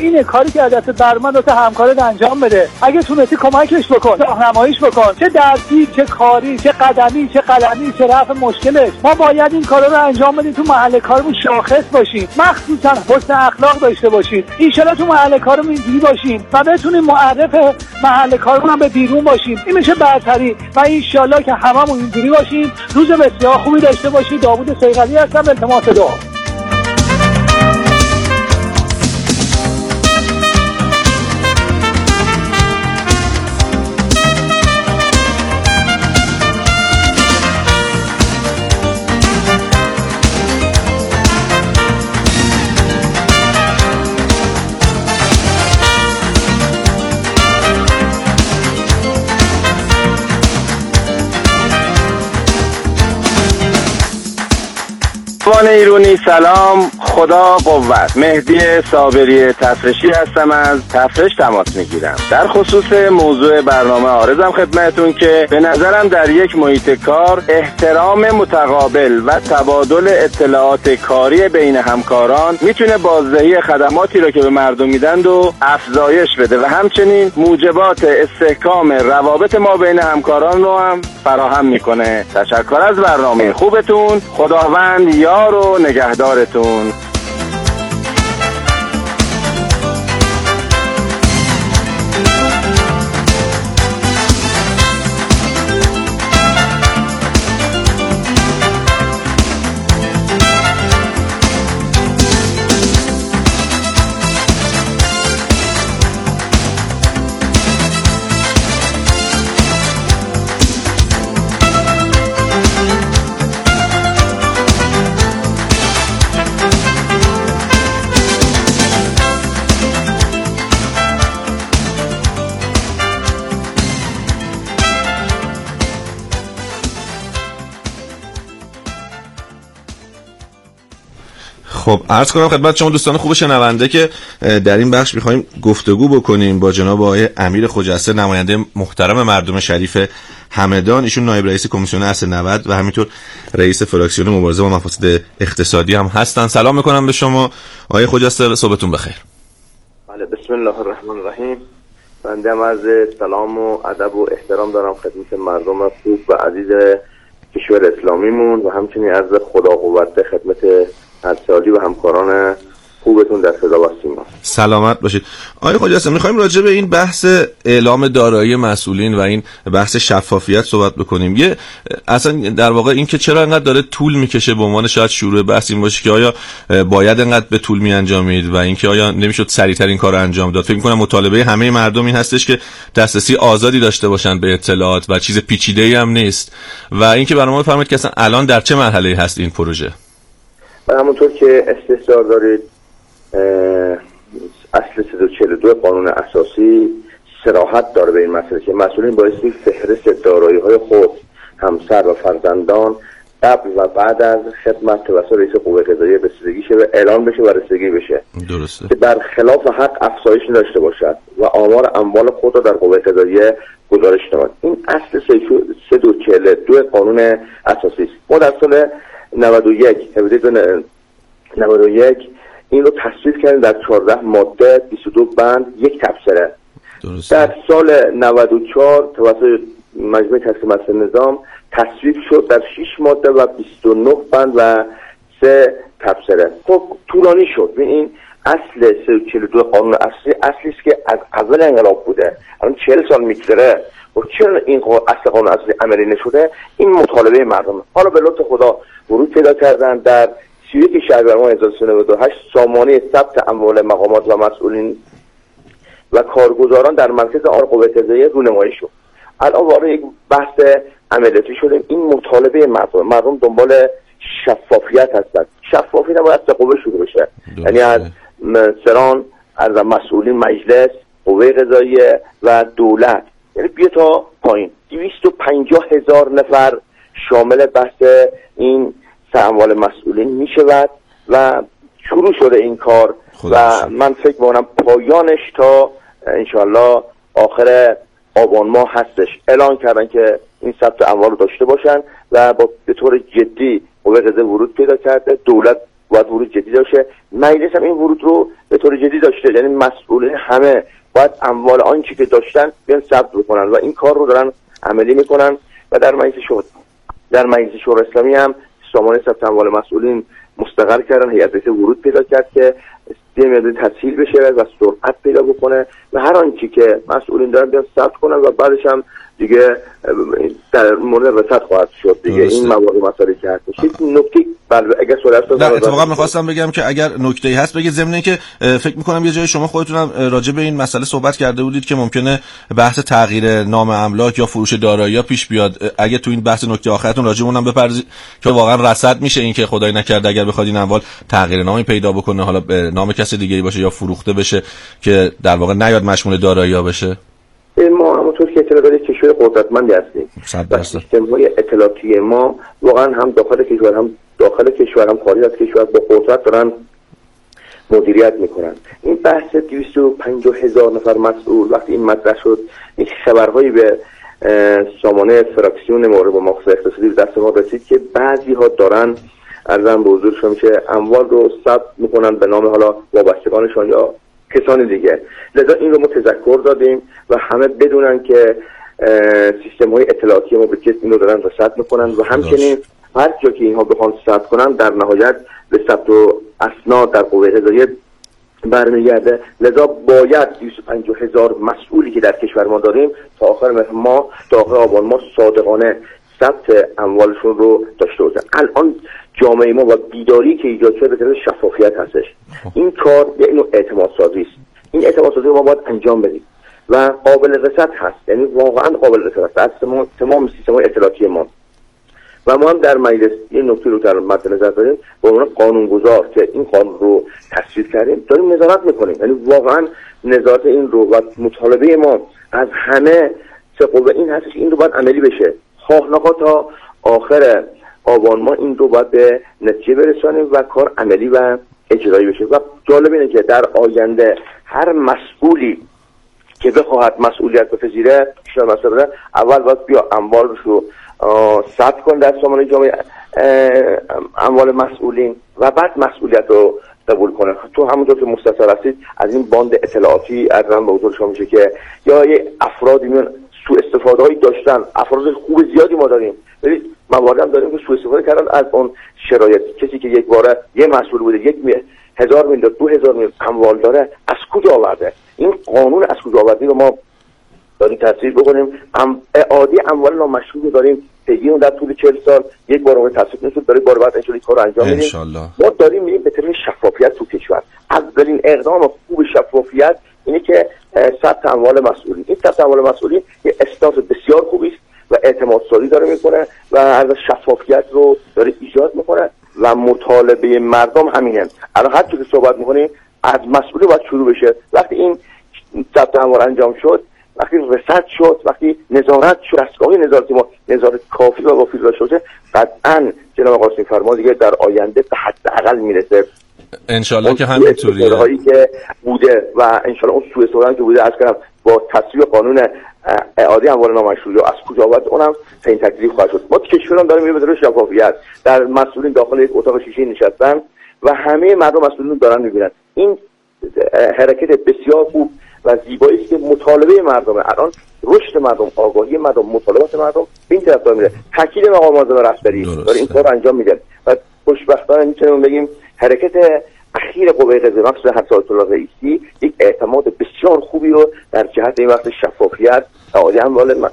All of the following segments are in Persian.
اینه کاری که از دست برمند واسه همکارت انجام بده. اگه تونستی کمکش بکن، راهنماییش بکن، چه درسی، چه کاری، چه قدمی، چه قلمی، چه رفع مشکلش. ما باید این کارا رو انجام بدیم، تو محل کارمون شاخص باشیم، مخصوصا حسن اخلاق داشته باشیم. ان شاءالله تو محل کارمون اینجوری باشیم و بتونیم معرف محل کارمون هم به بیرون باشیم. این میشه برتری و ان شاءالله که هممون اینجوری باشیم. روز بسیار خوبی داشته باشید. داوود صیقلی هستم. التماس دعا. ایرونی سلام، خدا قوت. مهدی صابری تفرشی هستم، از تفرش تماس میگیرم. در خصوص موضوع برنامه عارضم خدمتتون که به نظرم در یک محیط کار احترام متقابل و تبادل اطلاعات کاری بین همکاران میتونه بازدهی خدماتی رو که به مردم میدن و افزایش بده و همچنین موجبات استحکام روابط ما بین همکاران رو هم فراهم میکنه. تشکر از برنامه خوبتون. خداوند یار و نگهدارتون. خب عرض کنم خدمت شما دوستان خوب شنونده که در این بخش می‌خوایم گفتگو بکنیم با جناب آقای امیر خجسته، نماینده محترم مردم شریف همدان. ایشون نایب رئیس کمیسیون اصل 90 و همینطور رئیس فراکسیون مبارزه با مفاسد اقتصادی هم هستن. سلام میکنم به شما آقای خجسته، صبحتون بخیر. بله، بسم الله الرحمن الرحیم. بنده عرض سلام و ادب و احترام دارم خدمت مردم خوب و عزیز کشور اسلامیمون و همچنین عرض خدا قوت خدمت همسالی و همکاران خوبتون در صدا و سیما. سلامت باشید. آقای خجسته، می‌خوایم راجع به این بحث اعلام دارایی مسئولین و این بحث شفافیت صحبت بکنیم. یه اصلا در واقع این که چرا انقدر داره طول میکشه به عنوان شاید شروع بحث این باشه که آیا باید انقدر به طول میانجامید و اینکه آیا نمیشد سریعتر این کارو انجام داد. فکر می‌کنم مطالبه همه مردم این هستش که دسترسی آزادی داشته باشن به اطلاعات و چیز پیچیده‌ای هم نیست. و اینکه برام بفرمایید که اصلا الان در چه مرحله‌ای هست این پروژه؟ همونطور که استحضار دارید، اصل 342 قانون اساسی صراحت داره به این مسئله که مسئولین بایستی فهرست دارایی‌های خود، همسر و فرزندان قبل و بعد از خدمت توسط رئیس قوه قضاییه رسیدگی شه و اعلان بشه و رسیدگی بشه. درسته. که در خلاف حق افزایش نداشته باشد و آمار اموال خود را در قوه قضاییه گزارش نماید. این اصل 342 قانون اساسی است. ما در سال 91 این رو تصویب کردیم در 14 ماده 22 بند یک تبصره. در سال 94 توسط مجمع تقسیم اصل نظام تصویب شد در 6 ماده و 29 بند و 3 تبصره. خب طولانی شد. این اصل 342 قانون اصلی است که از اول انقلاب بوده، الان 40 سال میگذره و چرا این اصل قانون اصلی عملی نشده؟ این مطالبه مردم. حالا به لطف خدا ورود پیدا کردن در 31 شهریور ماه 1398 سامانه ثبت اموال مقامات و مسئولین و کارگزاران در مرکز آن قوه قضاییه رونمایی شد. الان وارد یک بحث عملیاتی شدیم. این مطالبه مردم دنبال شفافیت هستند. شفافیت نباید از قوه شروع بشه، یعنی از سران، از مسئولین مجلس، قوه قضاییه و دولت، یعنی بیا تا پایین. 250,000 نفر شامل بحث این اموال مسئولین می شود و شروع شده این کار و من فکر می‌کنم پایانش تا انشالله آخر آبان ماه هستش. اعلان کردن که این ثبت اموال رو داشته باشن و با به طور جدی قوه قضاییه ورود پیدا کرده، دولت باید ورود جدی داشته. مجلس هم این ورود رو به طور جدی داشته، یعنی مسئولین همه باید اموال آنچه که داشتن بیان ثبت بکنن و این کار رو دارن عملی میکنن. و در مجلس شورای اسلامی هم سامانه ثبت اموال مسئولین مستقر کردن، هیئت ورود پیدا کرد که یه مقدار تسهیل بشه و سرعت پیدا بکنه و هر آنچه که مسئولین دارن بیان ثبت کنن و بعدش هم دیگه در مورد رصد خواهد شد دیگه. این موارد مسائلی که هست نکته اگر سوالات در اتفاقا می‌خواستم بگم که اگر نکته‌ای هست بگید، ضمن اینکه فکر می‌کنم یه جای شما خودتونم راجع به این مسئله صحبت کرده بودید که ممکنه بحث تغییر نام املاک یا فروش دارایی‌ها پیش بیاد. اگه تو این بحث نکته آخرتون راجع به اونم بپردازید که واقعا رصد میشه این که خدای نکرده اگر بخواد این اموال تغییر نامی پیدا بکنه، حالا به نام کسی دیگه‌ای باشه یا فروخته بشه که در واقع نیاد مشمول دارایی‌ها بشه. ما همونطور که اطلاع دارید کشور قدرتمندی هستیم و سیستم‌های اطلاعاتی ما واقعا هم داخل کشور هم خارج از کشور با قدرت دارن مدیریت میکنن. این بحث 250,000 نفر مسئول وقتی این مطرح شد، این خبرهایی به سامانه فراکسیون مورد مؤاخذه اقتصادی دست ما رسید که بعضی ها دارن ارزم به حضورشون میشه اموال رو ثبت میکنن به نام حالا وابستگانشان یا کسان دیگه. لذا این رو ما تذکر دادیم و همه بدونن که سیستم‌های اطلاعاتی ما به کس این رو دارن رصد میکنن و همچنین هر جا که اینها بخوان ثبت کنن در نهایت به ثبت و اسناد در قوه قضاییه برمیگرده. لذا باید 250,000 مسئولی که در کشور ما داریم تا آخر آبان ما صادقانه ثبت اموالشون رو داشته باشن. الان جامعه ما و بیداری که ایجاد شده به طرف شفافیت هستش. این کار یه نوع اعتماد سازی است. این اعتماد سازی رو ما باید انجام بدیم و قابل رصد هست، یعنی واقعا قابل رصد است. تمام سیستم‌های اطلاعاتی ما و ما هم در مجلس این نکته رو در مد نظر داریم به عنوان قانونگذار که این قانون رو تصویب کردیم داریم نظارت میکنیم. یعنی واقعا نظارت این رو و مطالبه ما از همه سه قوه این هستش این رو باید عملی بشه. خواهناخا تا آخر آبان ما این رو باید به نتیجه برسانیم و کار عملی و اجرایی بشه. و جالب اینه که در آینده هر مسئولی که بخواهد مسئولیت بپذیره اول باید بیا اموالش رو ثبت کن در سامانه جامعه اموال مسئولین و بعد مسئولیت رو قبول کنه. تو همونطور که مستثر هستید از این باند اطلاعاتی ارزم به حضور شما میشه که یا یه افرادی میان سوء استفاده هایی داشتن. افراد خوب زیادی ما داریم، ببینید موارد هم داریم که سوء استفاده کردن از اون شرایط. کسی که یک باره یه مسئول بوده 1,000 میلیون 2,000 میلیون اموال داره از کجا آورده؟ این قانون از کجا آوردی رو ما داریم تصویب بکنیم. اعاده اموال نامشروع داریم پیگیر در طول 40 سال یک بار اون تصویب نشد، داره بار بعد این کارو انجام میدیم. ما داریم میریم به طرف شفافیت تو کشور. اولین اقدام خوب شفافیت اینه که ثبت اموال مسئولین. این ثبت اموال مسئولین یه اساس بسیار خوبی است و اعتماد سازی داره میکنه و از شفافیت رو داره ایجاد میکنه و مطالبه مردم همینه. الان هر چیزی که صحبت میکنیم از مسئولی باید شروع بشه. وقتی این ثبت اموال انجام شد، وقتی رصد شد، وقتی نظارت شد، دستگاه نظارتی ما نظارت کافی و وافی داشته باشه، قطعاً جناب قاسمی فرما دیگه در آینده به حداقل میرسه. انشالله که همینطوریه هایی که بوده و انشالله اون سوء استفاده که بوده از کنم با تصویب قانون اعاده اموال نامشروع از کجا آورد اونم تعیین تکلیف خواهد شد. ما تو کشورم داریم میریم به طرف شفافیت. در مسئولین داخل یک اتاق شیشه نشستن و همه مردم مسئولین دارن میبینن. این حرکت بسیار خوب و زیبایی است که مطالبه مردم الان رشد مردم، آگاهی مردم، مطالبات مردم به این طرف داره میره. تاکید مقام معظم رهبری داره این کار انجام میده و خوشبختانه میتونیم بگیم حرکت اخیر قوه قضاییه مخصوصا حضرت الله رئیسی یک اعتماد بسیار خوبی رو در جهت این وقت شفافیت، اعاده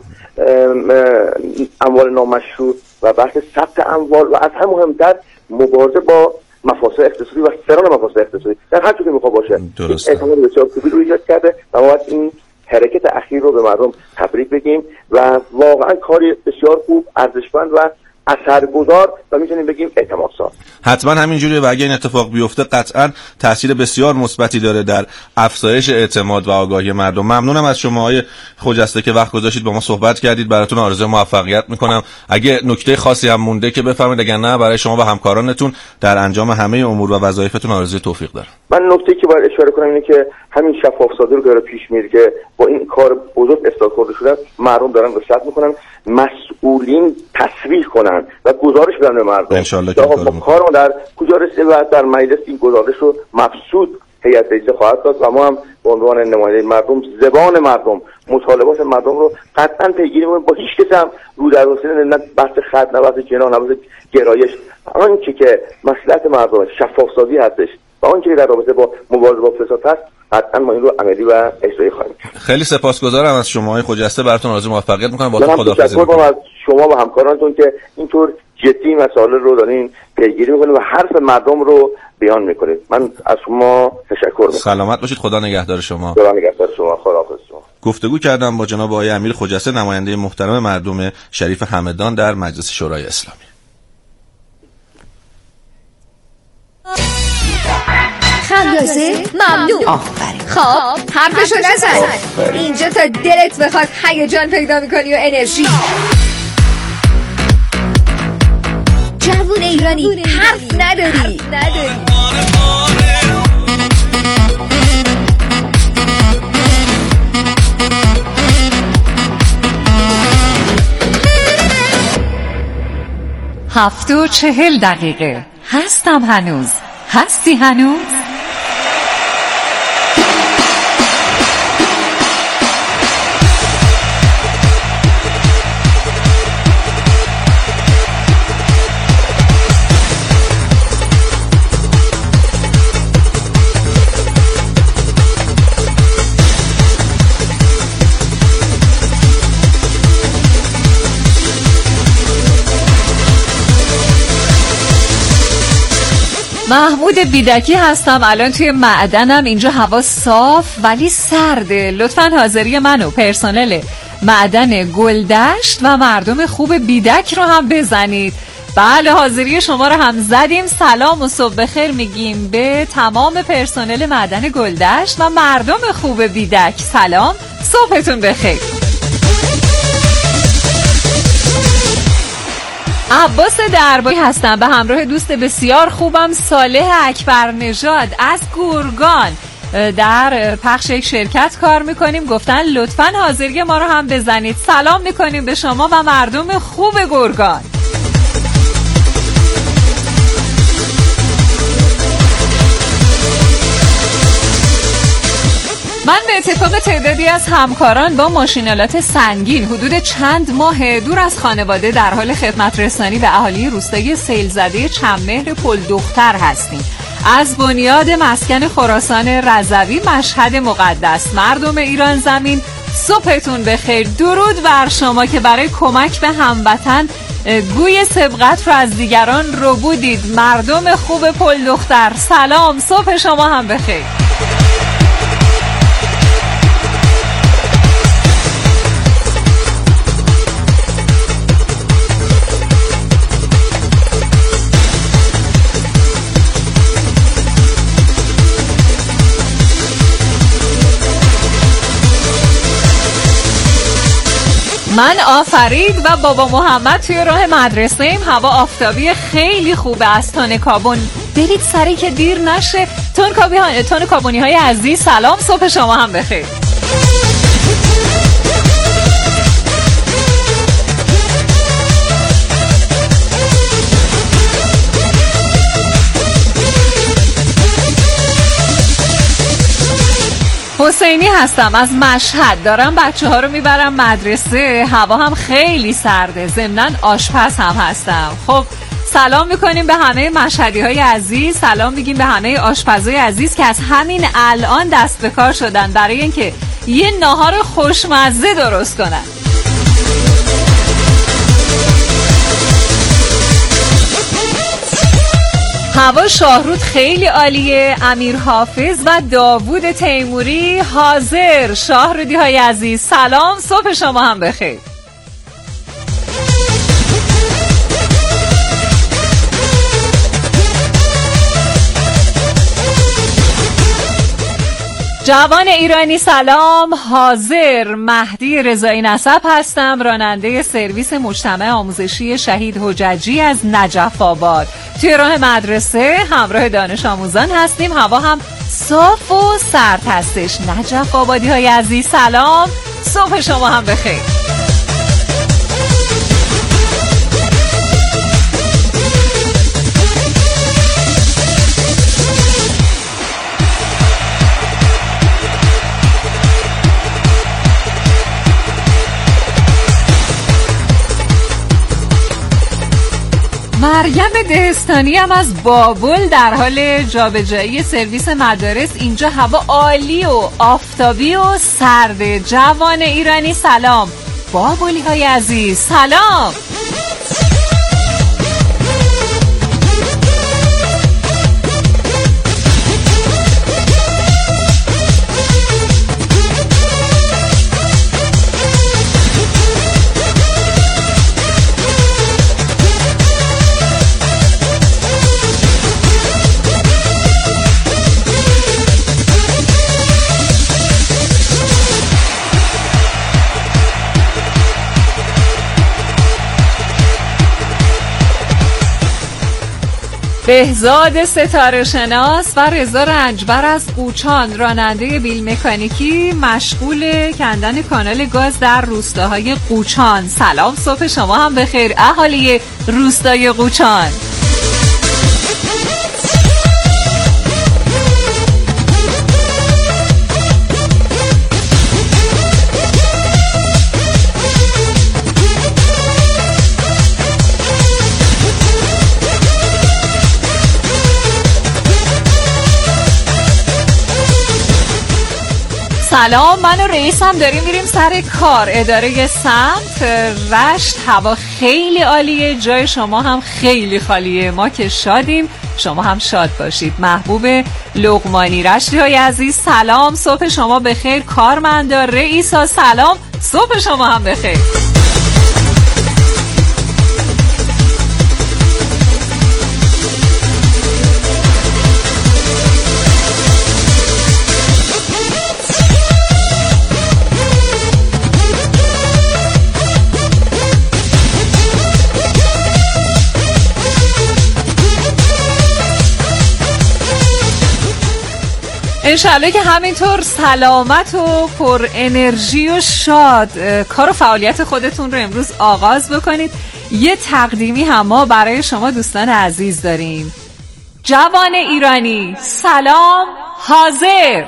اموال نامشروع و بحث ثبت اموال و از هم مهمتر مبارزه با مفاسد اقتصادی و سران مفاسد اقتصادی در هر جایی که میخواد باشه اعتماد بسیار خوبی رو ایجاد کرده و ما باید این حرکت اخیر رو به مردم تبریک بگیم و واقعا کاری بسیار خوب، ارزشمند و اثرگذار و میتونیم بگیم اعتماد ساز. حتما همینجوریه و اگه این اتفاق بیفته قطعا تاثیر بسیار مثبتی داره در افزایش اعتماد و آگاهی مردم. ممنونم از شما آقای خجسته که وقت گذاشتید با ما صحبت کردید. براتون آرزوی موفقیت میکنم. اگه نکته خاصی هم مونده که بفرمایید، اگر نه برای شما و همکارانتون در انجام همه امور و وظایفتون آرزوی توفیق دارم. من نکته که باید اشاره کنم اینه که همین شفاف سازی رو داره پیش میره که با این کار بزرگ استاد خورده شدن مردم دارن رصد میکنن، مسئولین تصریح کنن کنن و گزارش بدن به مردم انشالله که آقا کارمون در کجا رسیده و در مجلس این گزارش رو مبسوط هیئت رئیسه خواهد داد و ما هم به عنوان نماینده مردم زبان مردم مطالبات مردم رو قطعا پیگیری می‌کنیم. با هیچ کس هم رو در رسیدن نه بحث خط نه بحث جناح نه بحث گرایش، آنچه که مصلحت مردم شفاف سازی هستش و آنچه که در رابطه با مبارزه با فساد هست قطعا ما این رو عملی و اجرایی خواهیم. خیلی سپاسگزارم از شما آقای خجسته، براتون آرزوی موفقیت می‌کنم. با خداحافظی می‌کنم از شما و همکارانتون که اینطور جدی مسائل رو دارین پیگیری می‌کنید و حرف مردم رو بیان می‌کنید. من از شما تشکر می‌کنم. سلامت باشید. خدا نگهدار شما. خدا نگهدار شما. خداحافظ شما. گفتگو کردم با جناب آقای امیر خجسته، نماینده محترم مردم شریف همدان در مجلس شورای اسلامی. خمیازه ممنون. آفرین. خب حرفشو نزن. اینجا تا دلت بخواد هیجان پیدا میکنی و انرژی. جوون ایرانی حرف نداری. هفت و 40 دقیقه. هستم هنوز. هستی هنوز؟ محمود بیدکی هستم. الان توی معدنم. اینجا هوا صاف ولی سرده. لطفاً حاضری من و پرسنل معدن گلدشت و مردم خوب بیدک رو هم بزنید. بله حاضری شما رو هم زدیم. سلام و صبح بخیر میگیم به تمام پرسنل معدن گلدشت و مردم خوب بیدک. سلام، صبحتون بخیر. عباس دربایی هستم به همراه دوست بسیار خوبم صالح اکبر نژاد از گرگان. در پخش یک شرکت کار میکنیم. گفتن لطفاً حاضری ما رو هم بزنید. سلام میکنیم به شما و مردم خوب گرگان. من به اتفاق تعدادی از همکاران با ماشینالات سنگین حدود چند ماه دور از خانواده در حال خدمت رسانی به اهالی روستای سیلزده چندمهر پل دختر هستیم. از بنیاد مسکن خراسان رضوی مشهد مقدس. مردم ایران زمین صبحتون بخیر. درود بر شما که برای کمک به هموطن گوی سبقت رو از دیگران رو بودید. مردم خوب پل دختر سلام، صبح شما هم بخیر. من آفرید و بابا محمد توی راه مدرسه ایم. هوا آفتابی خیلی خوبه. از تن کابون برید سری که دیر نشه. تن کابونی های عزیز سلام، صبح شما هم بخیر. حسینی هستم از مشهد. دارم بچه ها رو میبرم مدرسه. هوا هم خیلی سرده. ضمناً آشپز هم هستم. خب سلام میکنیم به همه مشهدی های عزیز. سلام میگیم به همه آشپزای عزیز که از همین الان دست به کار شدن برای اینکه یه ناهار خوشمزه درست کنن. هوا شاهرود خیلی عالیه. امیر حافظ و داوود تیموری حاضر. شاهرودی های عزیز سلام، صبح شما هم بخیر. جوان ایرانی سلام، حاضر. مهدی رضایی نسب هستم، راننده سرویس مجتمع آموزشی شهید حججی از نجف آباد. توی راه مدرسه همراه دانش آموزان هستیم. هوا هم صاف و سرد هستش. نجف آبادی های عزیز سلام، صبح شما هم بخیر. مریم دهستانی هم از بابل در حال جابجایی سرویس مدارس. اینجا هوا عالی و آفتابی و سرد. جوان ایرانی سلام. بابلی های عزیز سلام. بهزاد ستاره شناس و رضا رنجبر از قوچان راننده بیل مکانیکی مشغول کندن کانال گاز در روستاهای قوچان. سلام، صبح شما هم بخیر اهالی روستای قوچان. سلام، من و رئیس هم داریم میریم سر کار. اداره سمت رشت هوا خیلی عالیه، جای شما هم خیلی خالیه. ما که شادیم، شما هم شاد باشید. محبوب لقمانی رشتی های عزیز سلام، صبح شما بخیر. کارمندا رئیسا سلام، صبح شما هم بخیر. انشالله که همینطور سلامت و پر انرژی و شاد کار و فعالیت خودتون رو امروز آغاز بکنید. یه تقدیمی هم ما برای شما دوستان عزیز داریم. جوان ایرانی سلام، حاضر.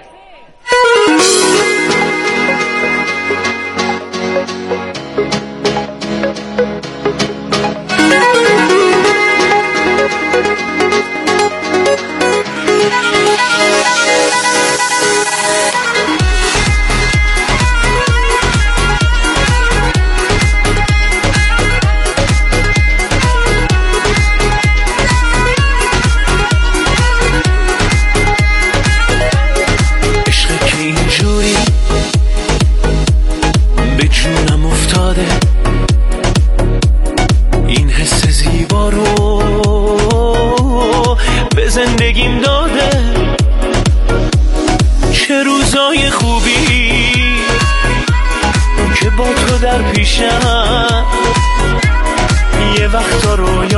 یه وقتا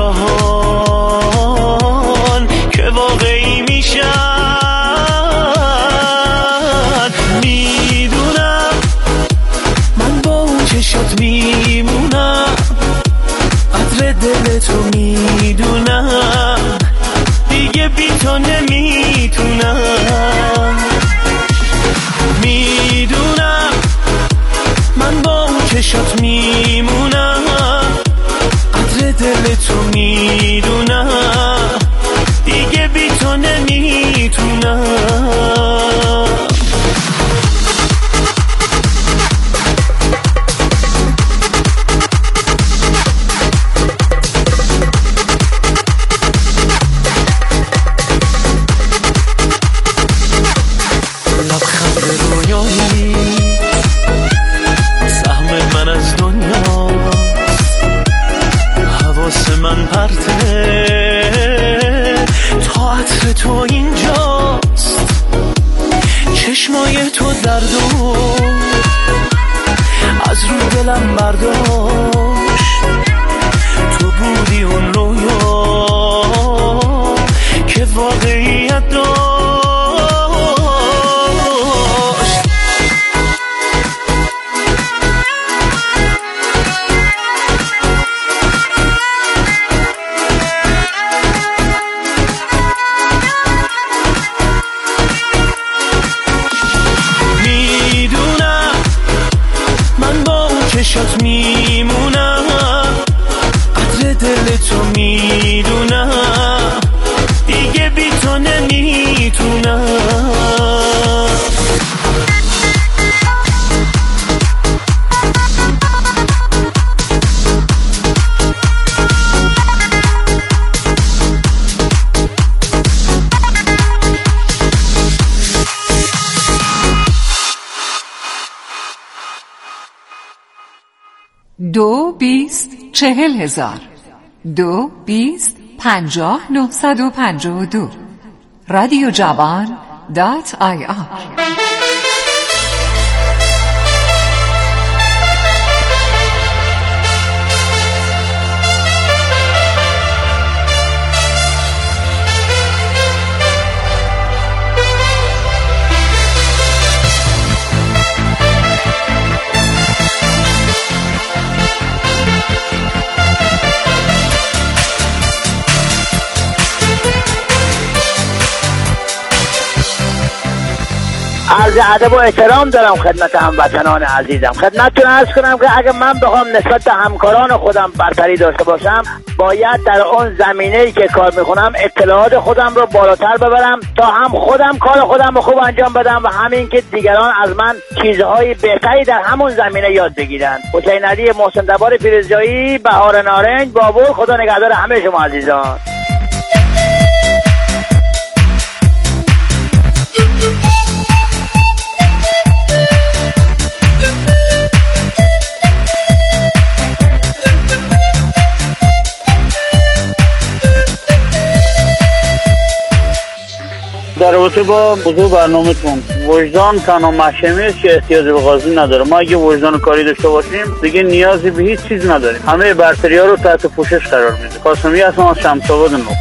رویاهان که واقعی میشن. میدونم من با اون چشات میمونم، قدر دل تو میدونم، دیگه بی تو نمیتونم. میدونم من با اون چشات میمونم، قدر دل تو میدونم، دیگه بی تو نمیتونم. لبخند رویایی سهم من از دنیا، حواس من پرته تا عطر تو اینجاست. چشمای تو دردو از رو دلم برداشت، تو بودی اون رویا که واقعیت داشت. چشات میمونم، قدر دل تو 2-20-40,000 2-20-50-952 رادیو جوان.ir. عرض ادب و احترام دارم خدمت هموطنان عزیزم. خدمتتون عرض کنم که اگه من بخوام نسبت به همکاران خودم برتری داشته باشم، باید در اون زمینه‌ای که کار میکنم اطلاعات خودم رو بالاتر ببرم تا هم خودم کار خودم رو خوب انجام بدم و همین که دیگران از من چیزهای بهتری در همون زمینه یاد بگیرن. حسین علی محسن تبار فیروزجایی، بهار نارنج، بابور. خدا نگهدار همه شما عزیزان. در رابطه با موضوع برنامه‌تون، وجدان تنها محکمه است که احتیاج به قاضی نداره. ما اگه وجدان کاری داشته باشیم دیگه نیازی به هیچ چیز نداریم. همه برتری‌ها رو تحت پوشش قرار میده. قاسمی هستم از شمس‌آباد نو.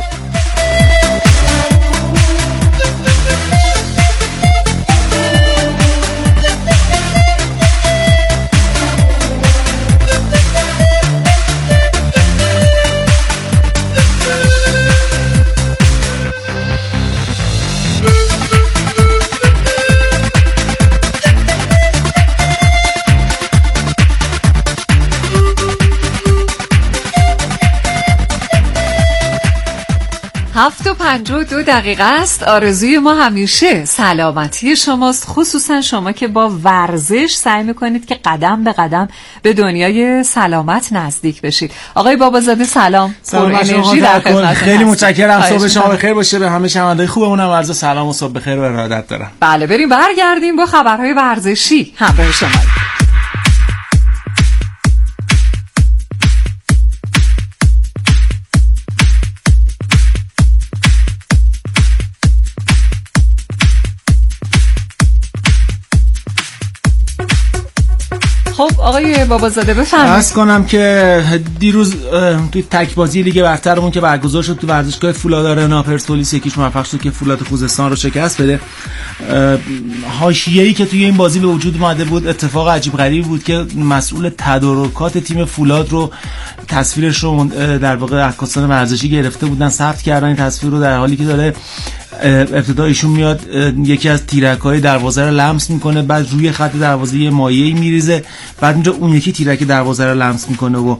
هفت و 52 دقیقه است. آرزوی ما همیشه سلامتی شماست، خصوصا شما که با ورزش سعی میکنید که قدم به قدم به دنیای سلامت نزدیک بشید. آقای بابازاده سلام. انرژی در خدمتتون. خیلی متشکرم. صبح شما بخیر باشه. به همه شنوندگان خوبمون هم عرض سلام و صبح بخیر و ارادت دارم. بله بریم برگردیم با خبرهای ورزشی همراه شما. خب آقای بابازاده بفرمایید. عرض کنم که دیروز توی تک بازی لیگ برترمون که برگزار شد تو ورزشگاه فولاد آرنا، پرسپولیس یکیش موفق شد که فولاد خوزستان رو شکست بده. حاشیه‌ای که توی این بازی به وجود اومده بود اتفاق عجیب غریبی بود که مسئول تدارکات تیم فولاد رو تصویرش رو در واقع عکاسان ورزشی گرفته بودن، ثبت کردن این تصویر رو، در حالی که داره ابتدا ایشون میاد یکی از تیرک‌های دروازه رو لمس میکنه، بعد روی خط دروازه یه مایعی میریزه، بعد اونجا اون یکی تیرک دروازه رو لمس میکنه و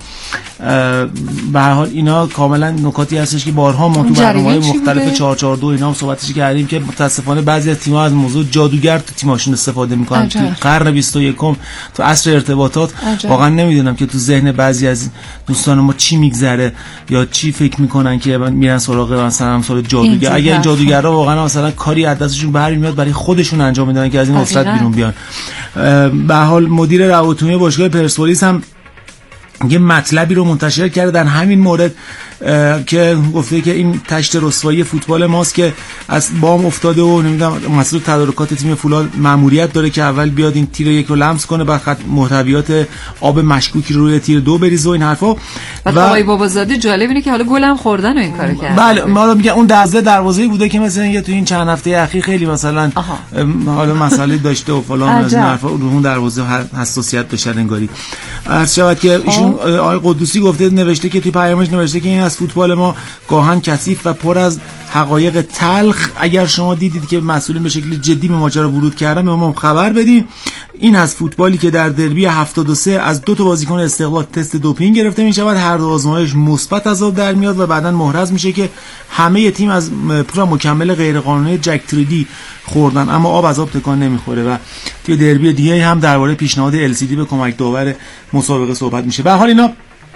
به هر حال اینا کاملا نکاتی هستش که بارها ما تو برنامه‌های مختلف 442 اینا هم صحبتش کردیم که متاسفانه بعضی از تیم‌ها از موضوع جادوگر تو تیم‌هاشون استفاده میکنن. تو قرن 21 تو عصر ارتباطات واقعا نمیدونم که تو ذهن بعضی از دوستان ما چی میگذره یا چی فکر میکنن که میرن سراغ مثلا امثال جادوگر. اگه این جادوگرها واقعا مثلا کاری از دستشون برمیاد برای خودشون انجام میدن که از این وسط بیرون بیان. به هر حال مدیر روابط باشگاه پرسپولیس هم یه مطلبی رو منتشر کرده در همین مورد که گفته که این تشت رسوایی فوتبال ماست که از بام افتاده و نمیدونم مسئول تدارکات تیم فولاد مأموریت داره که اول بیاد این تیر یک رو لمس کنه، بعد خط محتویات آب مشکوکی رو روی تیر دو بریزه و این حرفا. و آقای بابازاده جالب اینه که حالا گلم خوردن و این کارو کردن. بله ما میگم اون دروازه‌ای بوده که مثلا یه تو این چند هفته اخیر خیلی مثلا حالا مسئله داشته و فلان از این حرفا، اون دروازه حساسیت داشته انگاری. عرض شود که ایشون آقای قدوسی گفته، نوشته که توی پیامش نوشته که این از فوتبال ما گاهن کثیف و پر از حقایق تلخ. اگر شما دیدید که مسئولین به شکل جدی به ماجرا ورود کردن به ما خبر بدین. این از فوتبالی که در دربی 73 از 2 بازیکن استقلال تست دوپینگ گرفته می شود، هر دو آزمایش مثبت از آب در میاد و بعداً محرز میشه که همه تیم از پول مکمل غیرقانونی جک تریدی خوردن، اما آب از آب تکان نمیخوره. و توی دربی دیگه هم درباره پیشنهاد LCD به کمک داور مسابقه صحبت میشه. به هر حال اینا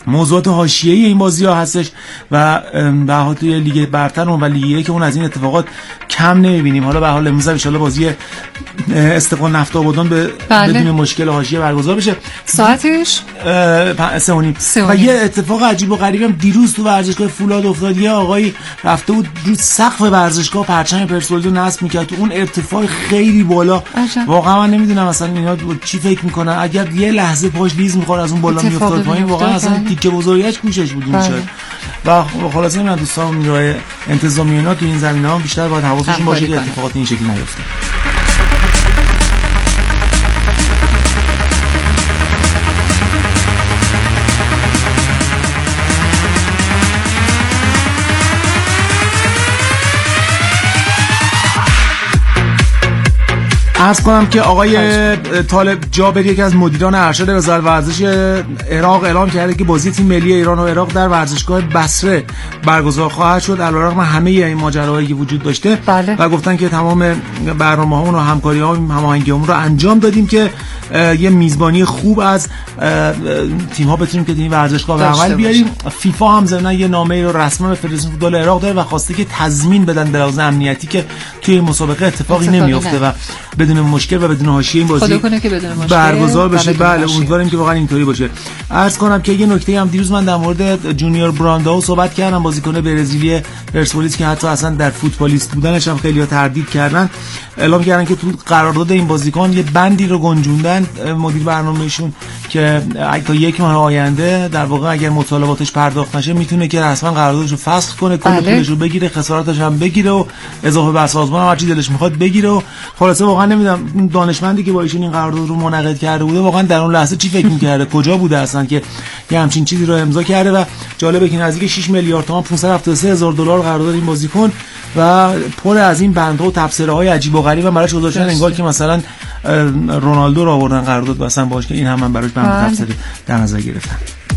موضوعات حاشیه‌ای این بازی‌ها هستش و به حال توی لیگ برتر و لیگ یک اون از این اتفاقات کم نمی‌بینیم. حالا به حال امروز ان شاءالله بازی استقلال نفت آبادان بدون مشکل حاشیه برگزار بشه. ساعتش 3:30 و یه اتفاق عجیب و غریبی هم دیروز تو ورزشگاه فولاد افتاد. یه آقایی رفته بود رو سقف ورزشگاه پرچم پرسپولیس رو نصب می‌کرد تو اون ارتفاع خیلی بالا. واقعا من نمیدونم مثلا اینا چی فکر می‌کنن، اگر یه لحظه پاش لیز می‌خوره از اون بالا میافتاد پایین، واقعا اصلا تیکه بزرگش کوشش بود میشه. و خلاصه من دوستان نیروهای انتظامی اینا تو این زمینه‌ها بیشتر باید حواسشون باشه که اتفاقات این شکلی نیفته. عرض کنم که آقای طالب جابر یکی از مدیران ارشد وزارت ورزش عراق اعلام کرده که بازی تیم ملی ایران و عراق در ورزشگاه بصره برگزار خواهد شد علیرغم همه این ماجراهایی که وجود داشته. و گفتن که تمام برنامه‌هامون و همکاری‌ها هماهنگی‌هامون رو انجام دادیم که یه میزبانی خوب از تیم‌ها بتونیم که این ورزشگاه به عمل بیاریم. فیفا هم ضمن یه نامه‌ای رو رسما به فدراسیون فوتبال عراق داره و خواسته که تضمین بدن به لحاظ امنیتی که توی مسابقه اتفاقی نمیفته و بدون مشکل و بدون حاشیه این بازی برگزار بشه. بله امیدواریم که واقعا اینطوری باشه. عرض کنم که یه نکته هم دیروز من در مورد جونیور برانداو صحبت کردم، بازیکن برزیلی پرسپولیس که حتی اصلا در فوتبالیست بودنش هم خیلی‌ها تردید کردن. اعلام کردن که تو قرارداد این بازیکن یه بندی رو گنجوندن مدیر برنامه‌شون که تا یک ماه آینده در واقع اگر مطالباتش پرداخت نشه میتونه که رسما قراردادش رو فسخ کنه، کل پولش رو بگیره، خساراتش هم بگیره و اضافه بر سازمان هر چی دلش میخواد بگیره. و خلاصه واقعا نمیدونم اون دانشمندی که با ایشون این قرارداد رو منعقد کرده بوده واقعا در اون لحظه چی فکر می‌کرده، کجا بوده اصلا که یه همچین چیزی رو امضا کرده. و جالبه که نزدیک 6 میلیارد تومان 573,000 دلار قرارداد این بازیکن و پر از این بندها و تبصره‌های عجیب و غریب براش گذاشتن، انگار که مثلا رونالدو رو آوردن قرارداد واسن باشه که این هم من براش بند تبصره در نظر گرفتم.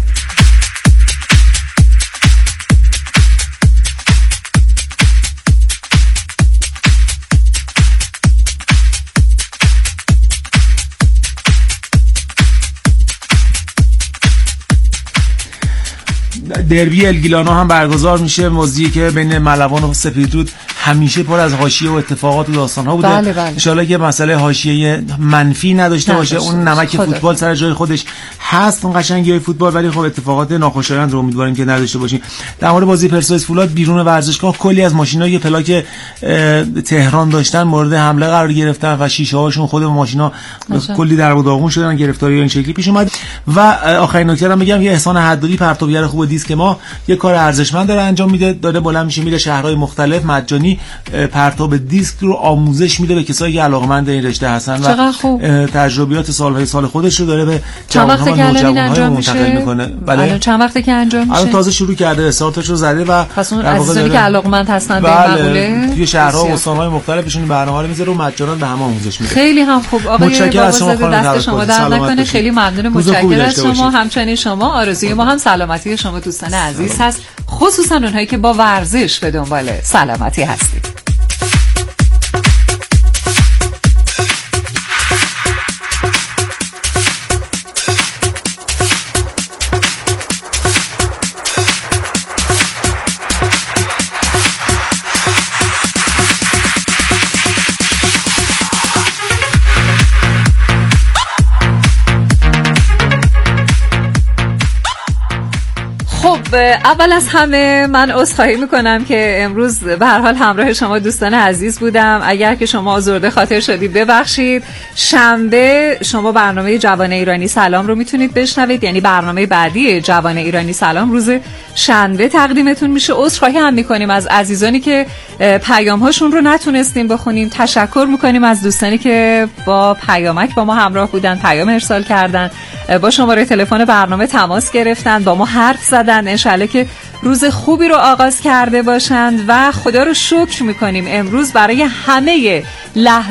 دربی الگیلانا هم برگزار میشه، بازی که بین ملوان و سپیدرود همیشه پر از حاشیه و اتفاقات و داستان‌ها بوده. ان شاءالله که مسئله حاشیه منفی نداشته باشه. اون نمک فوتبال سر جای خودش هست، اون قشنگی فوتبال، ولی خب اتفاقات ناخوشایند رو امیدواریم که نداشته باشیم. در مورد بازی پرسپولیس فولاد بیرون ورزشگاه کلی از ماشینای پلاک تهران داشتن مورد حمله قرار گرفتن و شیشه هاشون خود ماشینا کلی در و داغون شدن، گرفتاری این شکلی پیش اومد. و آخرین نکته رو بگم، یه احسان حدادی پرتابگر خوب دیسک ما یه کار ارزشمند داره انجام میده، داره بلند میشه میره شهرهای مختلف مجانی پرتاب دیسک رو آموزش میده به کسایی که علاقه‌مند این رشته هستن و تجربیات سال خودش رو داره به جوان‌ها منتقل میکنه. بله چند وقته که انجام میشه؟ الان تازه شروع کرده، استارتش رو زده و پس اون عزیزانی که علاقه‌مند هستن به این مقوله توی شهرها و استان‌های مختلفشون برنامه رو میذاره و مجانا به همه آموزش میده. خیلی هم خوب. آقای بابازاده دست شما در نکنه، خیلی ممنون، متشکرم از شما. همچنین شما آرزوی ما هم سلامتی شما دوستان عزیز هست، خصوصا اونهایی که با ورزش به دنبال سلامتی هستید. اول از همه من عذرخواهی میکنم که امروز به هر حال همراه شما دوستان عزیز بودم. اگر که شما آزرده خاطر شدید ببخشید. شنبه شما برنامه جوان ایرانی سلام رو میتونید بشنوید، یعنی برنامه بعدی جوان ایرانی سلام روز شنبه تقدیمتون میشه. عذرخواهی هم میکنیم از عزیزانی که پیام هاشون رو نتونستیم بخونیم. تشکر میکنیم از دوستانی که با پیامک با ما همراه بودن، پیام ارسال کردن، با شماره تلفن برنامه تماس گرفتن، با ما حرف زدن. انشالله که روز خوبی رو آغاز کرده باشند و خدا رو شکر میکنیم امروز برای همه